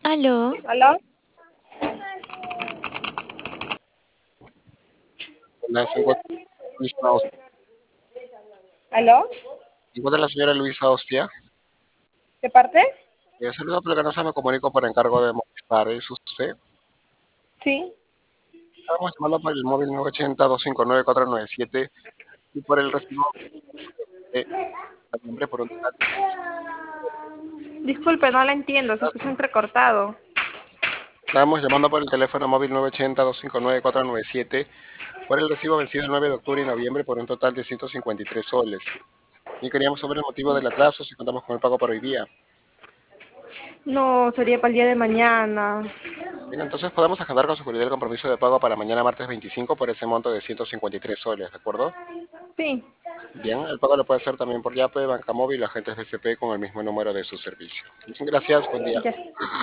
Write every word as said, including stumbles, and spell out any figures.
Aló, ¿Aló? La- Se encuentra, Luisa Aus- ¿Aló? se encuentra la señora Luisa Ostia. ¿De parte? Eh, saludo, pero que no se me comunico por encargo de Movistar. ¿Es usted? Sí. Estamos llamando por el móvil nueve ochenta, dos cinco nueve, cuatro nueve siete y por el recibo de noviembre por un total de Disculpe, no la entiendo, se escucha entrecortado. Estamos llamando por el teléfono móvil nueve ochenta, dos cinco nueve, cuatro nueve siete por el recibo vencido el nueve de octubre y noviembre por un total de ciento cincuenta y tres soles. Y queríamos saber el motivo del atraso, si contamos con el pago por hoy día. No, sería para el día de mañana. Bien, entonces podemos agendar con seguridad el compromiso de pago para mañana martes veinticinco por ese monto de ciento cincuenta y tres soles, ¿de acuerdo? Sí. Bien, el pago lo puede hacer también por Yape, Banca Móvil, agentes B C P con el mismo número de su servicio. Gracias, buen día. Ya.